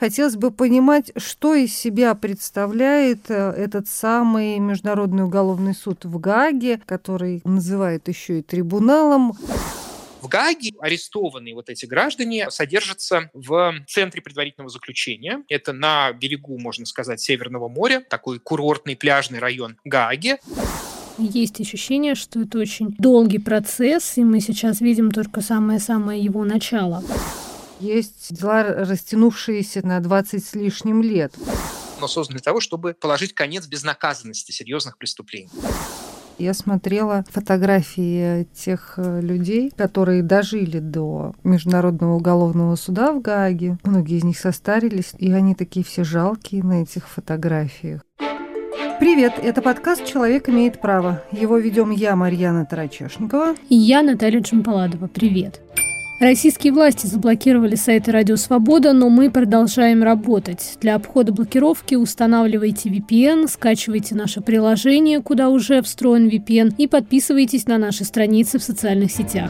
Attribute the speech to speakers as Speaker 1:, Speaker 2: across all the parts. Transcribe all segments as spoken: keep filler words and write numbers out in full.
Speaker 1: хотелось бы понимать, что из себя представляет этот самый Международный уголовный суд в Гааге, который называют еще и трибуналом.
Speaker 2: В Гааге арестованные вот эти граждане содержатся в центре предварительного заключения. Это на берегу, можно сказать, Северного моря, такой курортный пляжный район Гааги.
Speaker 3: Есть ощущение, что это очень долгий процесс, и мы сейчас видим только самое-самое его начало.
Speaker 1: Есть дела, растянувшиеся на двадцать с лишним лет.
Speaker 2: Но создан для того, чтобы положить конец безнаказанности серьезных преступлений.
Speaker 1: Я смотрела фотографии тех людей, которые дожили до Международного уголовного суда в Гааге. Многие из них состарились, и они такие все жалкие на этих фотографиях. Привет, это подкаст «Человек имеет право». Его ведем я, Марьяна Тарачешникова.
Speaker 3: И я, Наталья Джампаладова. Привет. Российские власти заблокировали сайты «Радио Свобода», но мы продолжаем работать. Для обхода блокировки устанавливайте ви пи эн, скачивайте наше приложение, куда уже встроен ви пи эн, и подписывайтесь на наши страницы в социальных сетях.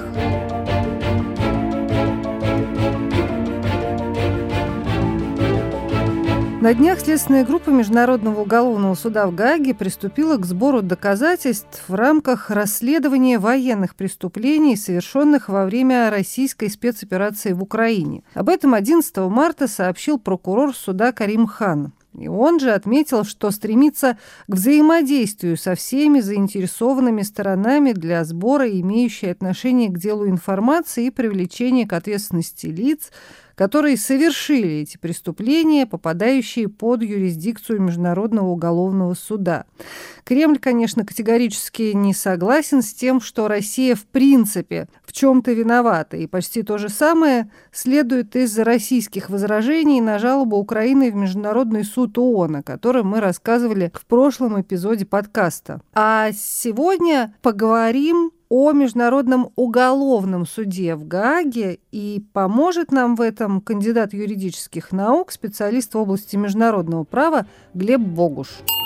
Speaker 1: На днях следственная группа Международного уголовного суда в Гааге приступила к сбору доказательств в рамках расследования военных преступлений, совершенных во время российской спецоперации в Украине. Об этом одиннадцатого марта сообщил прокурор суда Карим Хан. И он же отметил, что стремится к взаимодействию со всеми заинтересованными сторонами для сбора имеющей отношение к делу информации и привлечения к ответственности лиц, которые совершили эти преступления, попадающие под юрисдикцию Международного уголовного суда. Кремль, конечно, категорически не согласен с тем, что Россия в принципе в чем-то виновата, и почти то же самое следует из российских возражений на жалобу Украины в Международный суд ООН, о котором мы рассказывали в прошлом эпизоде подкаста. А сегодня поговорим о Международном уголовном суде в Гааге, и поможет нам в этом кандидат юридических наук, специалист в области международного права Глеб Богуш.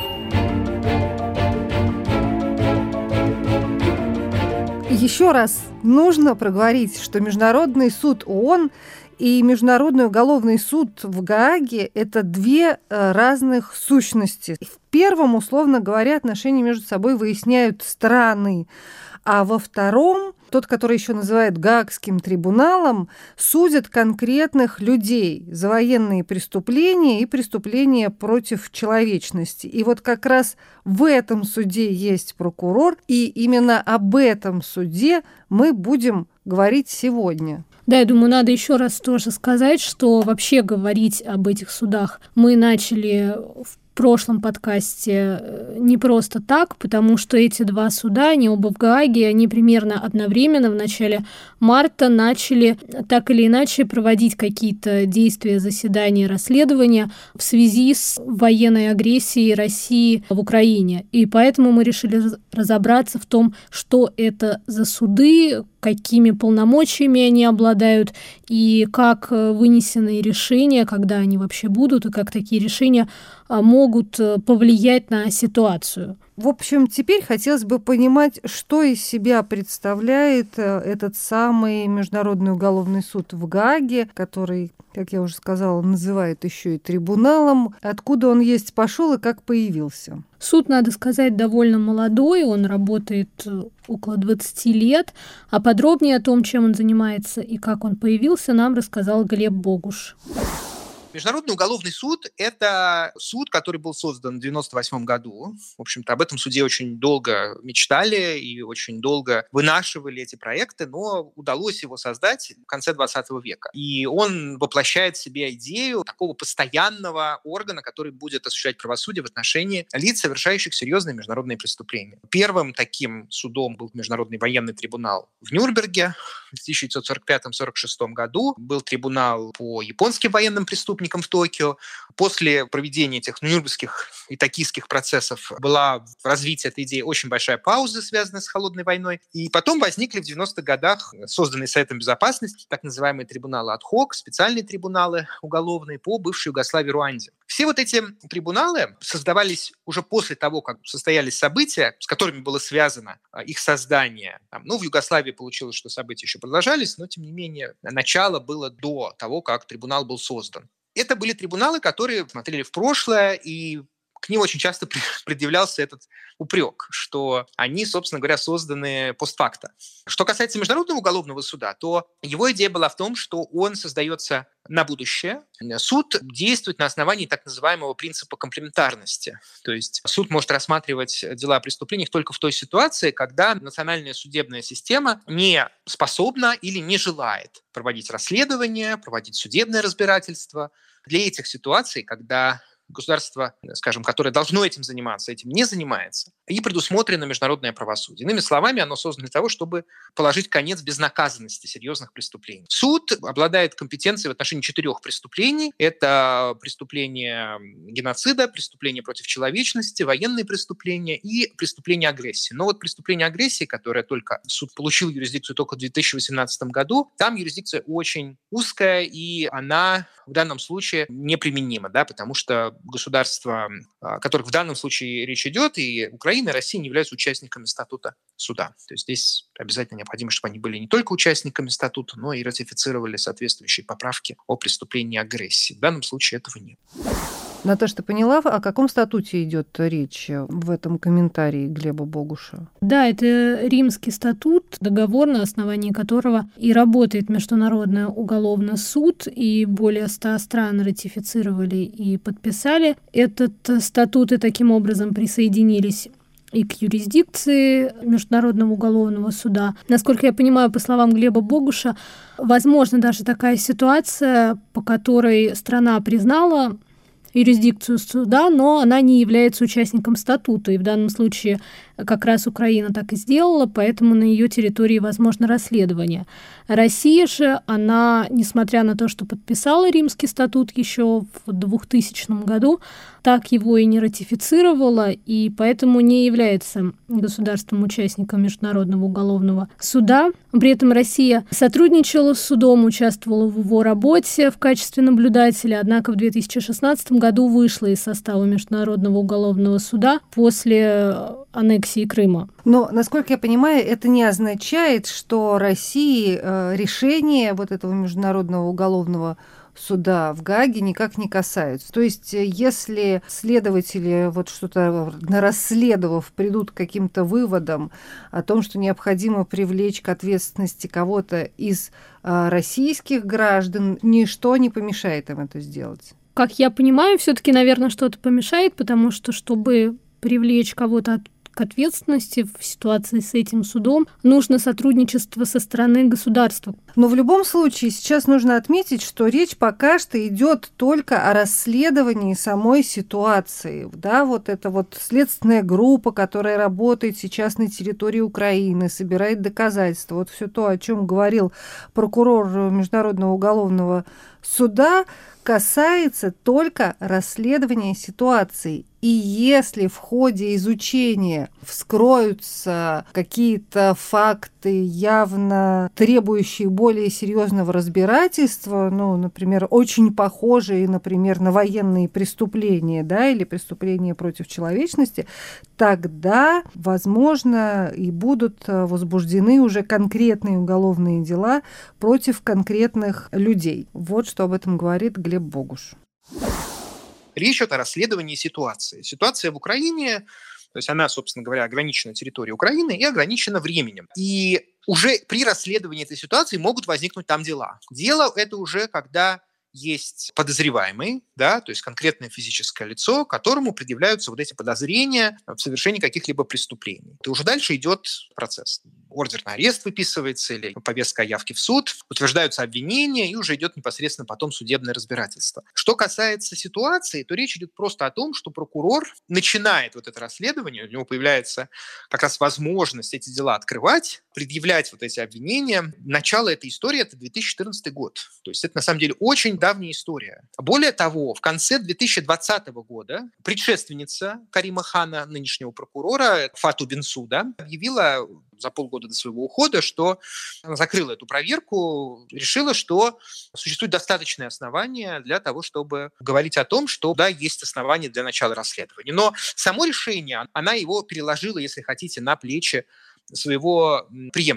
Speaker 1: Еще раз нужно проговорить, что Международный суд ООН и Международный уголовный суд в Гааге – это две разных сущности. В первом, условно говоря, отношения между собой выясняют страны, а во втором, тот, который еще называют Гаагским трибуналом, судят конкретных людей за военные преступления и преступления против человечности. И вот как раз в этом суде есть прокурор, и именно об этом суде мы будем говорить сегодня.
Speaker 3: Да, я думаю, надо еще раз тоже сказать, что вообще говорить об этих судах мы начали в В прошлом подкасте не просто так, потому что эти два суда, они оба в Гааге, они примерно одновременно в начале марта начали так или иначе проводить какие-то действия, заседания, расследования в связи с военной агрессией России в Украине. И поэтому мы решили разобраться в том, что это за суды, какими полномочиями они обладают, и как вынесенные решения, когда они вообще будут, и как такие решения могут повлиять на ситуацию.
Speaker 1: В общем, теперь хотелось бы понимать, что из себя представляет этот самый Международный уголовный суд в Гааге, который, как я уже сказала, называют еще и трибуналом. Откуда он есть пошел и как появился?
Speaker 3: Суд, надо сказать, довольно молодой, он работает около двадцати лет, а подробнее о том, чем он занимается и как он появился, нам рассказал Глеб Богуш.
Speaker 2: Международный уголовный суд – это суд, который был создан в девяносто восьмом году. В общем-то, об этом суде очень долго мечтали и очень долго вынашивали эти проекты, но удалось его создать в конце двадцатого века. И он воплощает в себе идею такого постоянного органа, который будет осуществлять правосудие в отношении лиц, совершающих серьезные международные преступления. Первым таким судом был Международный военный трибунал в Нюрнберге в тысяча девятьсот сорок пятом — сорок шестом году. Был трибунал по японским военным преступникам в Токио. После проведения этих нюрнбергских и токийских процессов была в развитии этой идеи очень большая пауза, связанная с холодной войной. И потом возникли в девяностых годах созданные Советом Безопасности так называемые трибуналы ад-хок, специальные трибуналы уголовные по бывшей Югославии, Руанде. Все вот эти трибуналы создавались уже после того, как состоялись события, с которыми было связано их создание. Ну, в Югославии получилось, что события еще продолжались, но, тем не менее, начало было до того, как трибунал был создан. это были трибуналы, которые смотрели в прошлое, и к ним очень часто предъявлялся этот упрек, что они, собственно говоря, созданы постфакто. Что касается Международного уголовного суда, то его идея была в том, что он создается на будущее. Суд действует на основании так называемого принципа комплементарности. То есть суд может рассматривать дела о преступлениях только в той ситуации, когда национальная судебная система не способна или не желает проводить расследование, проводить судебное разбирательство. Для этих ситуаций, когда государство, скажем, которое должно этим заниматься, этим не занимается, и предусмотрено международное правосудие. Иными словами, оно создано для того, чтобы положить конец безнаказанности серьезных преступлений. Суд обладает компетенцией в отношении четырех преступлений. Это преступление геноцида, преступление против человечности, военные преступления и преступление агрессии. Но вот преступление агрессии, которое только суд получил юрисдикцию только в две тысячи восемнадцатом году, там юрисдикция очень узкая, и она в данном случае неприменима, да, потому что государства, о которых в данном случае речь идет, и Украина, и Россия не являются участниками статута суда. То есть здесь обязательно необходимо, чтобы они были не только участниками статута, но и ратифицировали соответствующие поправки о преступлении агрессии. В данном случае этого нет.
Speaker 1: Наташа, ты поняла, о каком статуте идет речь в этом комментарии Глеба Богуша?
Speaker 3: Да, это Римский статут, договор, на основании которого и работает Международный уголовный суд, и более ста стран ратифицировали и подписали этот статут, и таким образом присоединились и к юрисдикции Международного уголовного суда. Насколько я понимаю, по словам Глеба Богуша, возможно даже такая ситуация, по которой страна признала юрисдикцию суда, но она не является участником статута. И в данном случае как раз Украина так и сделала, поэтому на ее территории возможно расследование. Россия же, она, несмотря на то, что подписала Римский статут еще в двухтысячном году, так его и не ратифицировала, и поэтому не является государством-участником Международного уголовного суда. При этом Россия сотрудничала с судом, участвовала в его работе в качестве наблюдателя, однако в две тысячи шестнадцатом году вышла из состава Международного уголовного суда после аннексии Крыма.
Speaker 1: Но, насколько я понимаю, это не означает, что России э, решение вот этого Международного уголовного суда в Гааге никак не касаются. То есть, если следователи, вот что-то расследовав, придут к каким-то выводам о том, что необходимо привлечь к ответственности кого-то из э, российских граждан, ничто не помешает им это сделать.
Speaker 3: Как я понимаю, все-таки, наверное, что-то помешает, потому что, чтобы привлечь кого-то от к ответственности в ситуации с этим судом, нужно сотрудничество со стороны государства.
Speaker 1: Но в любом случае сейчас нужно отметить, что речь пока что идет только о расследовании самой ситуации. Да, вот эта вот следственная группа, которая работает сейчас на территории Украины, собирает доказательства. Вот все то, о чем говорил прокурор Международного уголовного суда, касается только расследования ситуации. И если в ходе изучения вскроются какие-то факты, явно требующие более серьезного разбирательства, ну, например, очень похожие, например, на военные преступления, да, или преступления против человечности, тогда, возможно, и будут возбуждены уже конкретные уголовные дела против конкретных людей. Вот что об этом говорит Глеб Богуш.
Speaker 2: Речь идет о расследовании ситуации. Ситуация в Украине, то есть она, собственно говоря, ограничена территорией Украины и ограничена временем. И уже при расследовании этой ситуации могут возникнуть там дела. Дело это уже когда есть подозреваемый, да, то есть конкретное физическое лицо, которому предъявляются вот эти подозрения в совершении каких-либо преступлений. И уже дальше идет процесс. Ордер на арест выписывается или повестка о явке в суд, утверждаются обвинения, и уже идет непосредственно потом судебное разбирательство. Что касается ситуации, то речь идет просто о том, что прокурор начинает вот это расследование, у него появляется как раз возможность эти дела открывать, предъявлять вот эти обвинения. Начало этой истории – это две тысячи четырнадцатый год. То есть это на самом деле очень давняя история. Более того, в конце две тысячи двадцатого года предшественница Карима Хана, нынешнего прокурора, Фату Бенсуда, объявила за полгода до своего ухода, что она закрыла эту проверку, решила, что существует достаточное основание для того, чтобы говорить о том, что да, есть основания для начала расследования. Но само решение, она его переложила, если хотите, на плечи своего преемника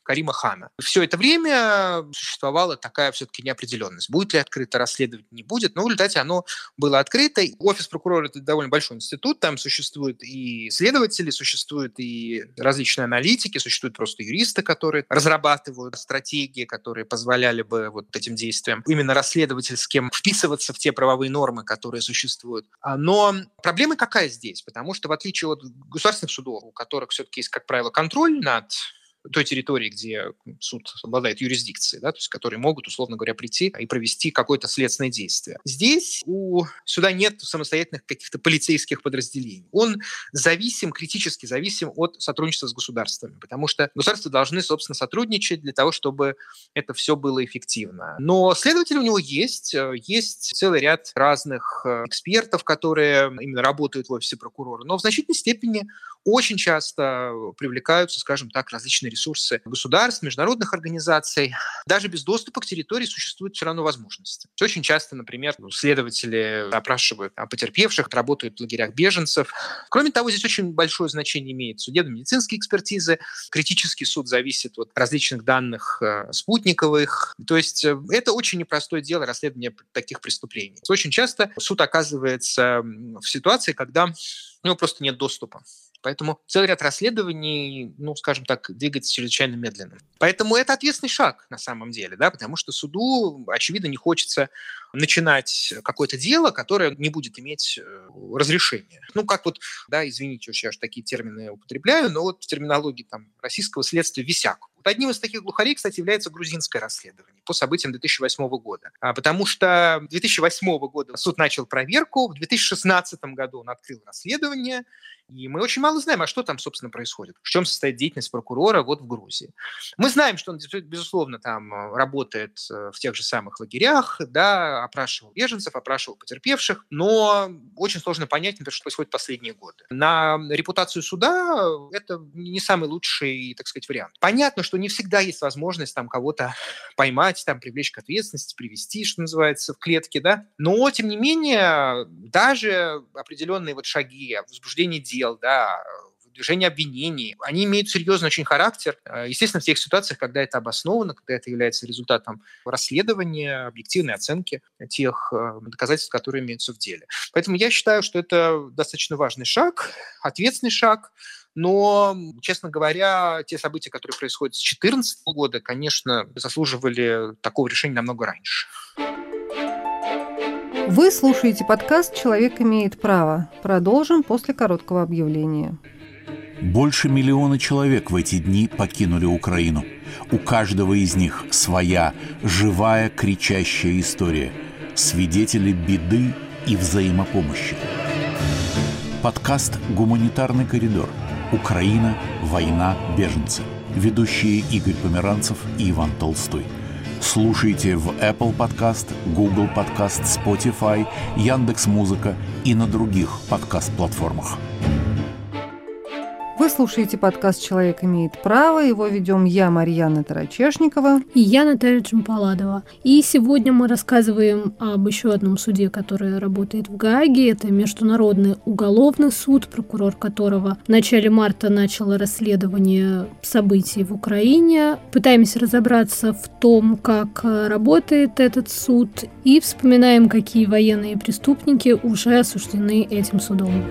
Speaker 2: Карима Хана. Все это время существовала такая все-таки неопределенность. Будет ли открыто расследование, не будет. Но в результате оно было открыто. Офис прокурора – это довольно большой институт. Там существуют и следователи, существуют и различные аналитики, существуют просто юристы, которые разрабатывают стратегии, которые позволяли бы вот этим действиям именно расследовательским вписываться в те правовые нормы, которые существуют. Но проблема какая здесь? Потому что в отличие от государственных судов, у которых все-таки есть, как правило, контроль над той территории, где суд обладает юрисдикцией, да, то есть которые могут, условно говоря, прийти и провести какое-то следственное действие. Здесь у суда нет самостоятельных каких-то полицейских подразделений. Он зависим, критически зависим от сотрудничества с государствами, потому что государства должны, собственно, сотрудничать для того, чтобы это все было эффективно. Но следователи у него есть, есть целый ряд разных экспертов, которые именно работают в офисе прокурора, но в значительной степени очень часто привлекаются, скажем так, различные ресурсы государств, международных организаций. Даже без доступа к территории существуют все равно возможности. Очень часто, например, следователи опрашивают потерпевших, работают в лагерях беженцев. Кроме того, здесь очень большое значение имеет судебно-медицинские экспертизы. Критический суд зависит от различных данных спутниковых. То есть это очень непростое дело расследования таких преступлений. Очень часто суд оказывается в ситуации, когда у него просто нет доступа. Поэтому целый ряд расследований, ну, скажем так, двигается чрезвычайно медленно. Поэтому это ответственный шаг на самом деле, да, потому что суду, очевидно, не хочется начинать какое-то дело, которое не будет иметь разрешения. Ну, как вот, да, извините, я же такие термины употребляю, но вот в терминологии там российского следствия висяк. Вот одним из таких глухарей, кстати, является грузинское расследование по событиям две тысячи восьмого года. А потому что две тысячи восьмого года суд начал проверку, в две тысячи шестнадцатом году он открыл расследование, и мы очень мало знаем, а что там, собственно, происходит, в чем состоит деятельность прокурора вот в Грузии. Мы знаем, что он, безусловно, там работает в тех же самых лагерях, да, опрашивал беженцев, опрашивал потерпевших, но очень сложно понять, например, что происходит в последние годы. На репутацию суда это не самый лучший, так сказать, вариант. Понятно, что не всегда есть возможность там кого-то поймать, там, привлечь к ответственности, привести, что называется, в клетке, да, но, тем не менее, даже определенные вот шаги, возбуждение дел, да, выдвижение обвинений, они имеют серьезный очень характер. Естественно, в тех ситуациях, когда это обосновано, когда это является результатом расследования, объективной оценки тех доказательств, которые имеются в деле. Поэтому я считаю, что это достаточно важный шаг, ответственный шаг. Но, честно говоря, те события, которые происходят с две тысячи четырнадцатого года, конечно, заслуживали такого решения намного раньше.
Speaker 1: Вы слушаете подкаст «Человек имеет право». Продолжим после короткого объявления.
Speaker 4: Больше миллиона человек в эти дни покинули Украину. У каждого из них своя, живая, кричащая история. Свидетели беды и взаимопомощи. Подкаст «Гуманитарный коридор. Украина. Война. Беженцы». Ведущие Игорь Померанцев и Иван Толстой. Слушайте в Apple Podcast, Google Podcast, Spotify, Яндекс.Музыка и на других подкаст-платформах.
Speaker 1: Вы слушаете подкаст «Человек имеет право». Его ведем я, Марьяна Тарачешникова.
Speaker 3: И я, Наталья Джампаладова. И сегодня мы рассказываем об еще одном суде, который работает в Гааге. Это Международный уголовный суд, прокурор которого в начале марта начал расследование событий в Украине. Пытаемся разобраться в том, как работает этот суд, и вспоминаем, какие военные преступники уже осуждены этим судом.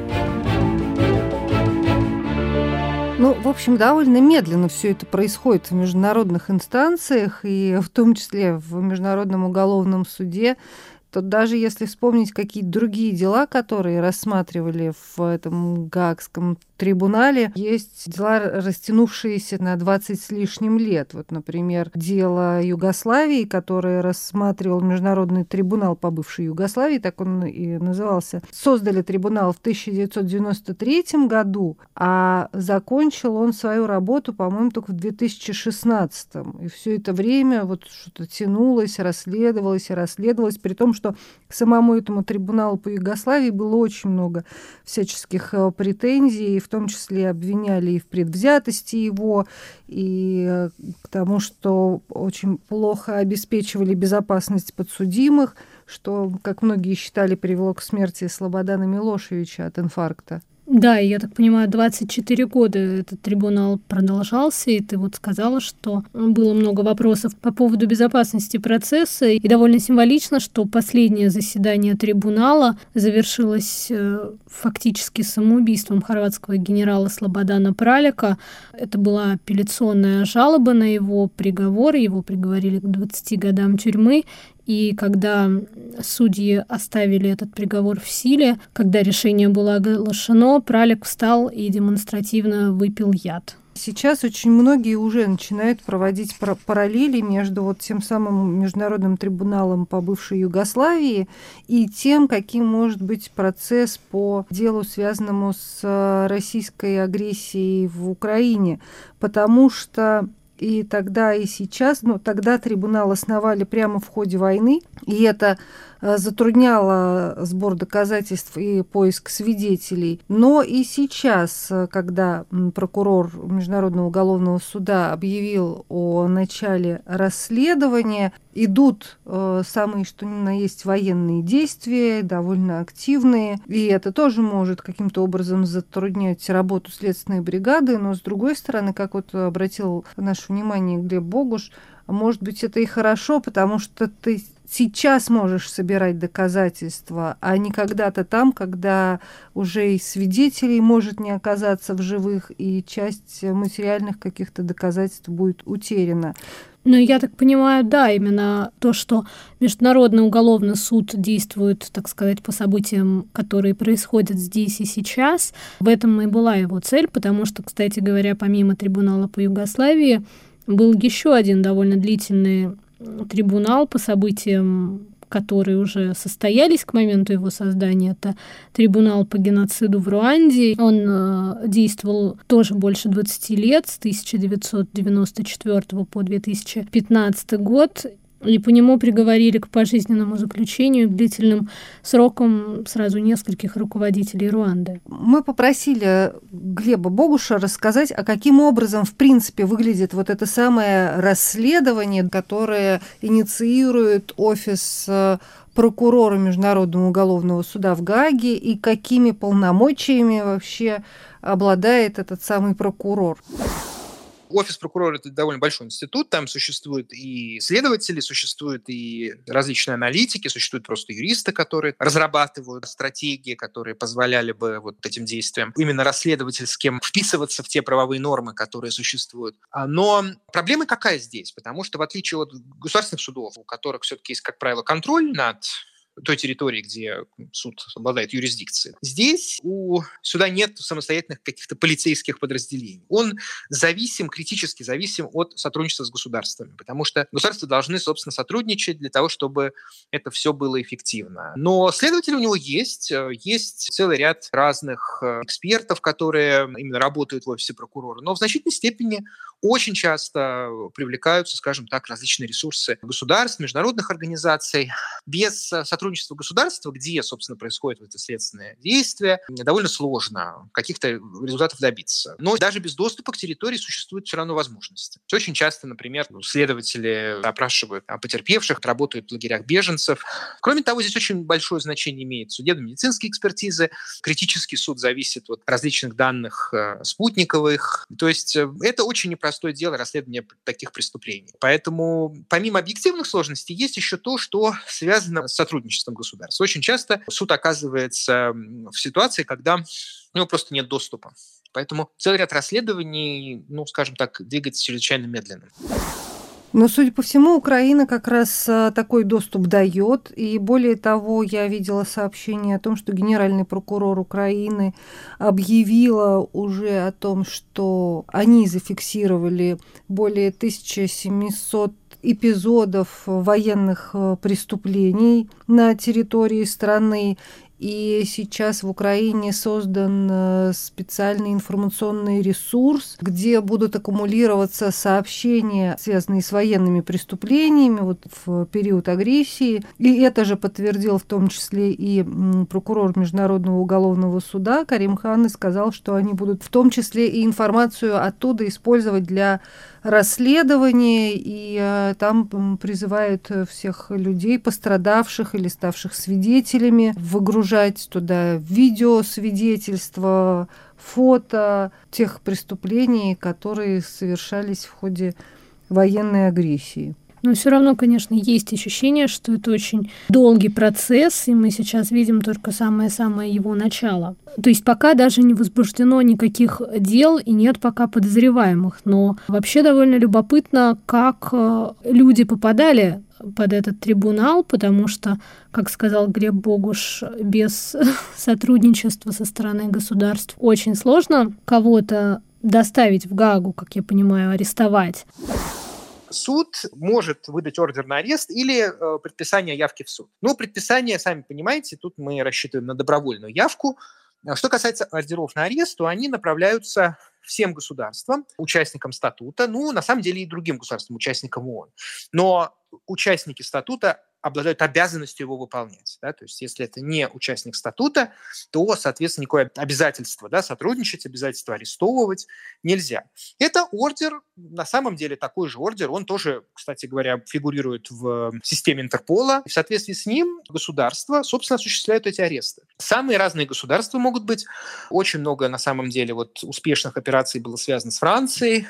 Speaker 1: Ну, в общем, довольно медленно все это происходит в международных инстанциях, и в том числе в Международном уголовном суде. Тут даже если вспомнить какие-то другие дела, которые рассматривали в этом Гаагском трибунале, есть дела, растянувшиеся на двадцать с лишним лет. Вот, например, дело Югославии, которое рассматривал Международный трибунал по бывшей Югославии, так он и назывался. Создали трибунал в тысяча девятьсот девяносто третьем году, а закончил он свою работу, по-моему, только в две тысячи шестнадцатом. И все это время вот что-то тянулось, расследовалось и расследовалось, при том, что к самому этому трибуналу по Югославии было очень много всяческих претензий, в том числе обвиняли и в предвзятости его, и к тому, что очень плохо обеспечивали безопасность подсудимых, что, как многие считали, привело к смерти Слободана Милошевича от инфаркта.
Speaker 3: Да, и я так понимаю, двадцать четыре года этот трибунал продолжался, и ты вот сказала, что было много вопросов по поводу безопасности процесса, и довольно символично, что последнее заседание трибунала завершилось фактически самоубийством хорватского генерала Слободана Пралика. Это была апелляционная жалоба на его приговор, его приговорили к двадцати годам тюрьмы. И когда судьи оставили этот приговор в силе, когда решение было оглашено, Пралик встал и демонстративно выпил яд.
Speaker 1: Сейчас очень многие уже начинают проводить параллели между вот тем самым Международным трибуналом по бывшей Югославии и тем, каким может быть процесс по делу, связанному с российской агрессией в Украине. Потому что и тогда, и сейчас, ну, тогда трибунал основали прямо в ходе войны, и это затрудняло сбор доказательств и поиск свидетелей. Но и сейчас, когда прокурор Международного уголовного суда объявил о начале расследования, идут э, самые что ни на есть военные действия, довольно активные, и это тоже может каким-то образом затруднять работу следственной бригады, но с другой стороны, как вот обратил наше внимание Глеб Богуш, может быть, это и хорошо, потому что ты сейчас можешь собирать доказательства, а не когда-то там, когда уже и свидетелей может не оказаться в живых, и часть материальных каких-то доказательств будет утеряна.
Speaker 3: Ну, я так понимаю, да, именно то, что Международный уголовный суд действует, так сказать, по событиям, которые происходят здесь и сейчас, в этом и была его цель, потому что, кстати говоря, помимо трибунала по Югославии, был еще один довольно длительный трибунал по событиям, которые уже состоялись к моменту его создания. Это трибунал по геноциду в Руанде. Он э, действовал тоже больше двадцати лет, с тысяча девятьсот девяносто четвёртого по две тысячи пятнадцатый год. И по нему приговорили к пожизненному заключению, к длительным срокам сразу нескольких руководителей Руанды.
Speaker 1: Мы попросили Глеба Богуша рассказать, а каким образом, в принципе, выглядит вот это самое расследование, которое инициирует офис прокурора Международного уголовного суда в Гааге, и какими полномочиями вообще обладает этот самый прокурор.
Speaker 2: Офис прокурора – это довольно большой институт, там существуют и следователи, существуют и различные аналитики, существуют просто юристы, которые разрабатывают стратегии, которые позволяли бы вот этим действиям именно расследовательским вписываться в те правовые нормы, которые существуют. Но проблема какая здесь? Потому что в отличие от государственных судов, у которых все-таки есть, как правило, контроль над той территории, где суд обладает юрисдикцией. Здесь у суда нет самостоятельных каких-то полицейских подразделений. Он зависим, критически зависим от сотрудничества с государствами, потому что государства должны, собственно, сотрудничать для того, чтобы это все было эффективно. Но следователи у него есть. Есть целый ряд разных экспертов, которые именно работают в офисе прокурора, но в значительной степени очень часто привлекаются, скажем так, различные ресурсы государств, международных организаций. Без сотрудничества государства, где, собственно, происходит это следственное действие, довольно сложно каких-то результатов добиться. Но даже без доступа к территории существуют все равно возможности. Очень часто, например, следователи опрашивают потерпевших, работают в лагерях беженцев. Кроме того, здесь очень большое значение имеет судебно-медицинские экспертизы. Критический суд зависит от различных данных спутниковых. То есть это очень непростое простое дело расследования таких преступлений. Поэтому помимо объективных сложностей есть еще то, что связано с сотрудничеством государств. Очень часто суд оказывается в ситуации, когда у него просто нет доступа. Поэтому целый ряд расследований, ну, скажем так, двигается чрезвычайно медленно.
Speaker 1: Но, судя по всему, Украина как раз такой доступ дает. И более того, я видела сообщение о том, что генеральный прокурор Украины объявила уже о том, что они зафиксировали более тысяча семьсот эпизодов военных преступлений на территории страны. И сейчас в Украине создан специальный информационный ресурс, где будут аккумулироваться сообщения, связанные с военными преступлениями вот в период агрессии. И это же подтвердил в том числе и прокурор Международного уголовного суда Карим Хан, и сказал, что они будут в том числе и информацию оттуда использовать для расследования, и э, там призывают всех людей, пострадавших или ставших свидетелями, выгружать загружать туда видеосвидетельства, фото тех преступлений, которые совершались в ходе военной агрессии.
Speaker 3: Но все равно, конечно, есть ощущение, что это очень долгий процесс, и мы сейчас видим только самое-самое его начало. То есть пока даже не возбуждено никаких дел и нет пока подозреваемых. Но вообще довольно любопытно, как люди попадали под этот трибунал, потому что, как сказал Глеб Богуш, без сотрудничества со стороны государств очень сложно кого-то доставить в Гаагу, как я понимаю, арестовать.
Speaker 2: Суд может выдать ордер на арест или э, предписание явки в суд. Но предписание, сами понимаете, тут мы рассчитываем на добровольную явку. Что касается ордеров на арест, то они направляются всем государствам, участникам статута, ну, на самом деле и другим государствам, участникам ООН. Но участники статута обладают обязанностью его выполнять. Да? То есть если это не участник статута, то, соответственно, никакое обязательство, да, сотрудничать, обязательство арестовывать нельзя. Это ордер, на самом деле такой же ордер, он тоже, кстати говоря, фигурирует в системе Интерпола. В соответствии с ним государства, собственно, осуществляют эти аресты. Самые разные государства могут быть. Очень много, на самом деле, вот, успешных операций было связано с Францией,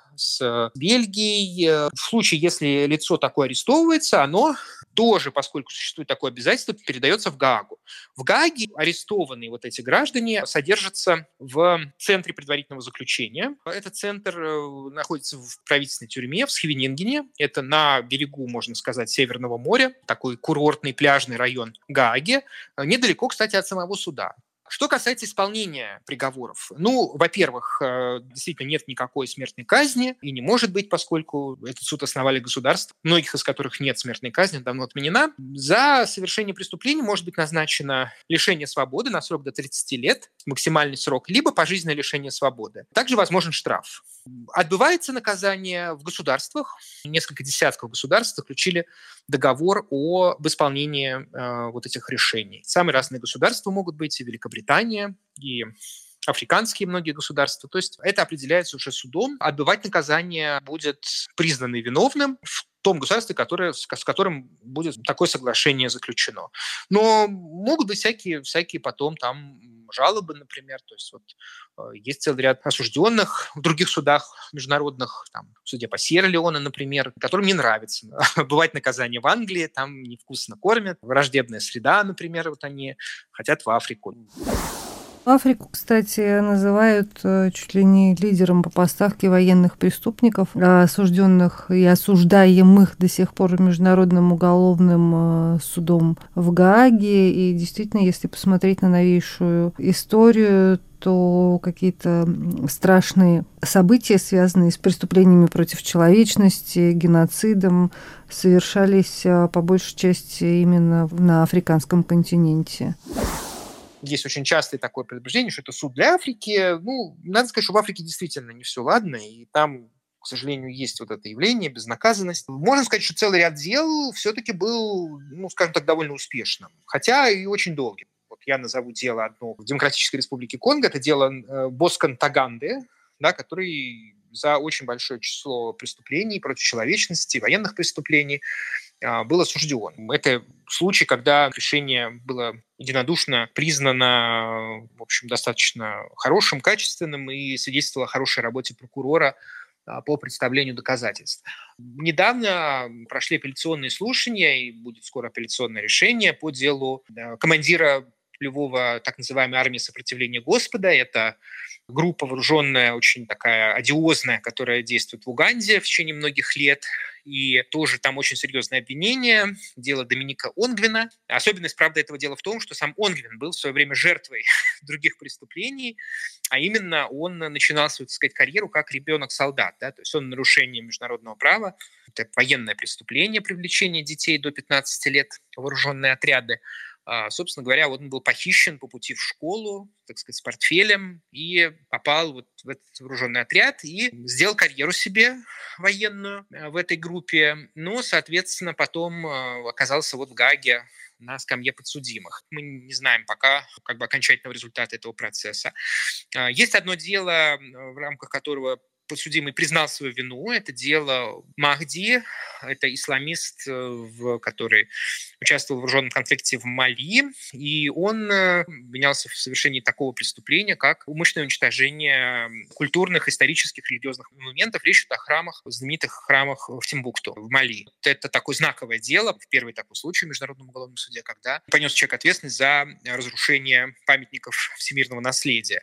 Speaker 2: с Бельгией. В случае, если лицо такое арестовывается, оно тоже, поскольку существует такое обязательство, передается в Гаагу. В Гааге арестованные вот эти граждане содержатся в центре предварительного заключения. Этот центр находится в правительственной тюрьме в Схевенингене. Это на берегу, можно сказать, Северного моря. Такой курортный пляжный район Гааги. Недалеко, кстати, от самого суда. Что касается исполнения приговоров, ну, во-первых, действительно нет никакой смертной казни, и не может быть, поскольку этот суд основали государства, многих из которых нет смертной казни, давно отменена. За совершение преступления может быть назначено лишение свободы на срок до тридцати лет, максимальный срок, либо пожизненное лишение свободы. Также возможен штраф. Отбывается наказание в государствах. Несколько десятков государств заключили договор об исполнении э, вот этих решений. Самые разные государства могут быть, и Великобритания, и африканские многие государства. То есть это определяется уже судом. Отбывать наказание будет признанный виновным в том государстве, которое, с которым будет такое соглашение заключено. Но могут быть всякие, всякие потом там жалобы, например. То есть вот э, есть целый ряд осужденных в других судах международных, там, в суде по Сьерра-Леоне, например, которым не нравится. Бывает наказание в Англии, там невкусно кормят. Враждебная среда, например, вот они хотят в Африку.
Speaker 1: Африку, кстати, называют чуть ли не лидером по поставке военных преступников, осужденных и осуждаемых до сих пор Международным уголовным судом в Гааге. И действительно, если посмотреть на новейшую историю, то какие-то страшные события, связанные с преступлениями против человечности, геноцидом, совершались по большей части именно на африканском континенте.
Speaker 2: Есть очень частое такое предубеждение, что это суд для Африки. Ну, надо сказать, что в Африке действительно не все ладно, и там, к сожалению, есть вот это явление, безнаказанность. Можно сказать, что целый ряд дел все-таки был, ну, скажем так, довольно успешным, хотя и очень долгим. Вот я назову дело одно в Демократической Республике Конго, это дело Боскан Таганды, да, который за очень большое число преступлений против человечности, военных преступлений был осужден. Это случай, когда решение было единодушно признано, в общем, достаточно хорошим, качественным и свидетельствовало о хорошей работе прокурора по представлению доказательств. Недавно прошли апелляционные слушания, и будет скоро апелляционное решение по делу командира Львова, так называемой армии сопротивления Господа. Это группа вооруженная, очень такая одиозная, которая действует в Уганде в течение многих лет. И тоже там очень серьезное обвинение. Дело Доминика Онгвена. Особенность, правда, этого дела в том, что сам Онгвен был в свое время жертвой других преступлений, а именно он начинал свою, так сказать, карьеру как ребенок-солдат. Да? То есть он нарушение международного права, это военное преступление, привлечение детей до пятнадцати лет в вооруженные отряды. Собственно говоря, он был похищен по пути в школу, так сказать, с портфелем, и попал вот в этот вооруженный отряд и сделал карьеру себе военную в этой группе. Но, соответственно, потом оказался вот в Гааге на скамье подсудимых. Мы не знаем пока как бы окончательного результата этого процесса. Есть одно дело, в рамках которого подсудимый признал свою вину. Это дело Махди, это исламист, который участвовал в вооруженном конфликте в Мали, и он обвинялся в совершении такого преступления, как умышленное уничтожение культурных, исторических, религиозных монументов. Речь идет о храмах, знаменитых храмах в Тимбукту, в Мали. Это такое знаковое дело, первый такой случай в Международном уголовном суде, когда понес человек ответственность за разрушение памятников всемирного наследия.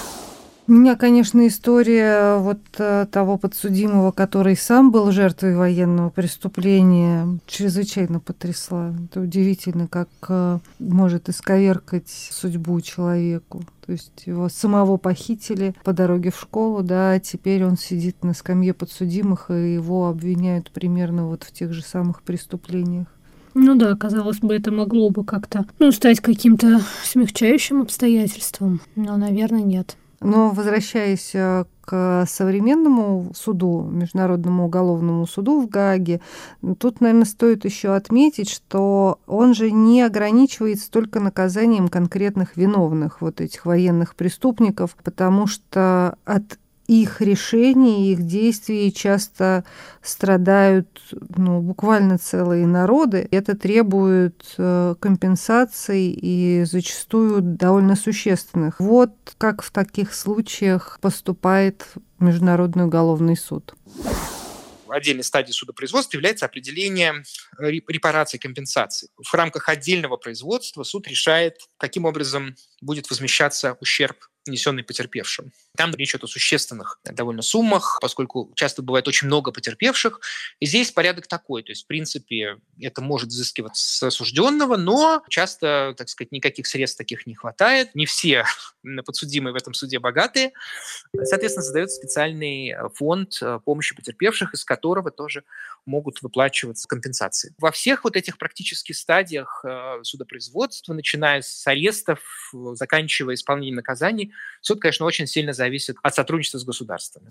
Speaker 1: Меня, конечно, история вот того подсудимого, который сам был жертвой военного преступления, чрезвычайно потрясла. Это удивительно, как может исковеркать судьбу человеку. То есть его самого похитили по дороге в школу, да, а теперь он сидит на скамье подсудимых, и его обвиняют примерно вот в тех же самых преступлениях.
Speaker 3: Ну да, казалось бы, это могло бы как-то, ну, стать каким-то смягчающим обстоятельством, но, наверное, нет.
Speaker 1: Но возвращаясь к современному суду, Международному уголовному суду в Гааге, тут, наверное, стоит еще отметить, что он же не ограничивается только наказанием конкретных виновных вот этих военных преступников, потому что от их решений, их действий часто страдают, ну, буквально целые народы. Это требует компенсаций и зачастую довольно существенных. Вот как в таких случаях поступает Международный уголовный суд.
Speaker 2: Отдельной стадией судопроизводства является определение репараций, компенсаций. В рамках отдельного производства суд решает, каким образом будет возмещаться ущерб, нанесенный потерпевшим. Там речь идет о существенных довольно суммах, поскольку часто бывает очень много потерпевших. И здесь порядок такой. То есть, в принципе, это может взыскиваться с осужденного, но часто, так сказать, никаких средств таких не хватает. Не все подсудимые в этом суде богатые. Соответственно, создается специальный фонд помощи потерпевших, из которого тоже могут выплачиваться компенсации. Во всех вот этих практически стадиях судопроизводства, начиная с арестов, заканчивая исполнением наказаний, суд, конечно, очень сильно зависит от сотрудничества с государствами.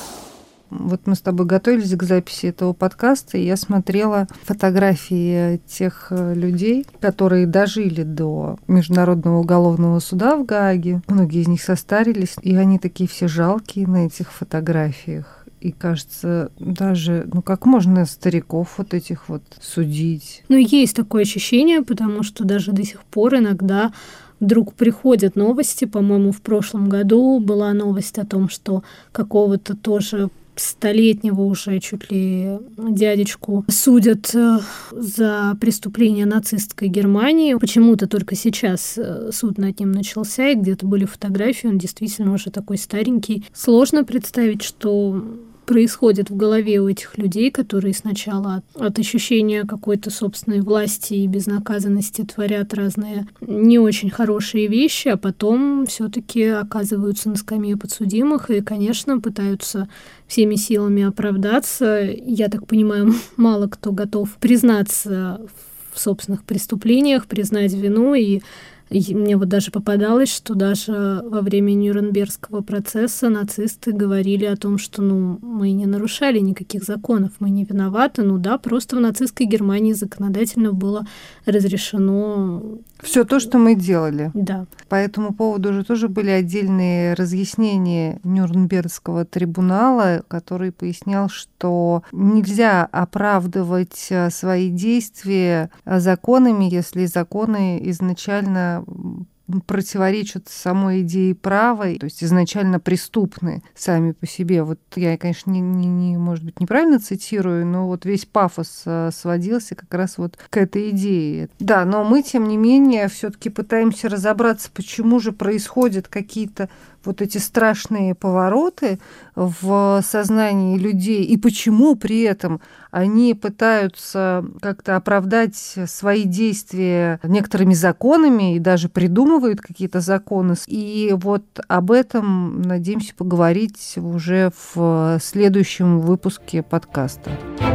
Speaker 1: Вот мы с тобой готовились к записи этого подкаста, и я смотрела фотографии тех людей, которые дожили до Международного уголовного суда в Гааге. Многие из них состарились, и они такие все жалкие на этих фотографиях. И кажется, даже, ну как можно стариков вот этих вот судить?
Speaker 3: Ну, есть такое ощущение, потому что даже до сих пор иногда вдруг приходят новости. По-моему, в прошлом году была новость о том, что какого-то тоже столетнего уже чуть ли дядечку судят за преступление нацистской Германии. Почему-то только сейчас суд над ним начался, и где-то были фотографии, он действительно уже такой старенький. Сложно представить, что происходит в голове у этих людей, которые сначала от, от ощущения какой-то собственной власти и безнаказанности творят разные не очень хорошие вещи, а потом все-таки оказываются на скамье подсудимых и, конечно, пытаются всеми силами оправдаться. Я так понимаю, мало кто готов признаться в собственных преступлениях, признать вину, и И мне вот даже попадалось, что даже во время Нюрнбергского процесса нацисты говорили о том, что ну, мы не нарушали никаких законов, мы не виноваты. Ну да, просто в нацистской Германии законодательно было разрешено...
Speaker 1: Все то, что мы делали.
Speaker 3: Да.
Speaker 1: По этому поводу уже тоже были отдельные разъяснения Нюрнбергского трибунала, который пояснял, что нельзя оправдывать свои действия законами, если законы изначально противоречат самой идее права, то есть изначально преступны сами по себе. Вот я, конечно, не, не, не, может быть, неправильно цитирую, но вот весь пафос сводился как раз вот к этой идее. Да, но мы, тем не менее, все-таки пытаемся разобраться, почему же происходят какие-то вот эти страшные повороты в сознании людей, и почему при этом они пытаются как-то оправдать свои действия некоторыми законами и даже придумывают какие-то законы. И вот об этом надеемся поговорить уже в следующем выпуске подкаста.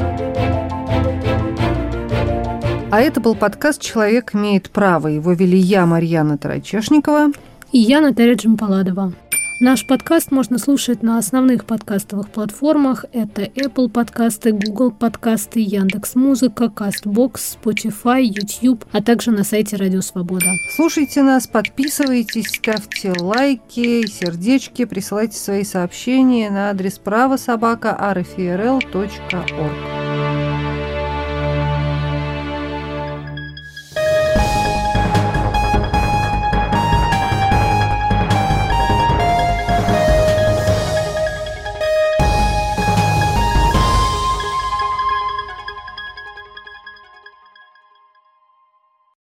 Speaker 1: А это был подкаст «Человек имеет право». Его вели я, Марьяна Тарачешникова.
Speaker 3: И я, Наталья Джампаладова. Наш подкаст можно слушать на основных подкастовых платформах. Это Apple подкасты, Google подкасты, Яндекс.Музыка, Castbox, Spotify, YouTube, а также на сайте Радио Свобода.
Speaker 1: Слушайте нас, подписывайтесь, ставьте лайки, сердечки, присылайте свои сообщения на адрес право собака ар эф эр эл точка орг.